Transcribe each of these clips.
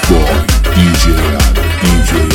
boy DJ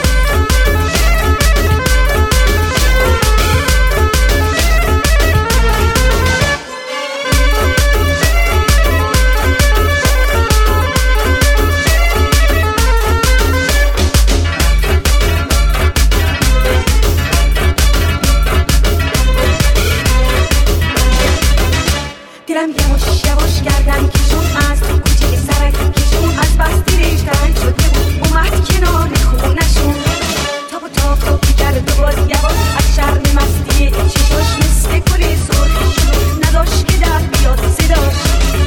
دلم یواش یواش گردن کشون از کوچه سرک کشون از بستی ریشتن شده بود اومد کنار خونشون تاب و تاب تابی کرد و باز یواش از شرم مستی چشاش مثل گل سرخی شد نداشت که در بیاد صداش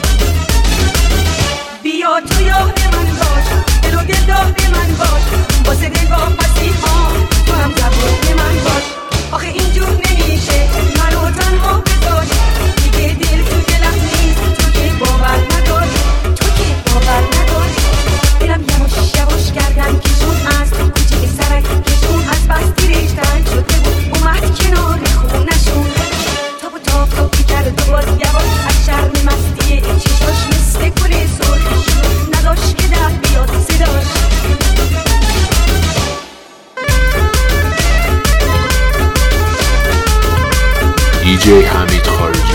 بیا تو یاد من باش دل و دلدار من باش واسه دل واپسی ها تو هم زبون من باش آخه اینجور نمیشه منو تنها بذاری دیگه دل تو دلم نیست تو که باور نداری دلم یواش یواش گردن کشون از کوچه سرک کشون از بستی ریشتن شده بود اومد کنار خونشون تاب و تاب تابی کرد و باز یواش از شرم مستی چشاش مثل گل سرخی شد نداشت که در بیاد صداش DJ حمید خارجی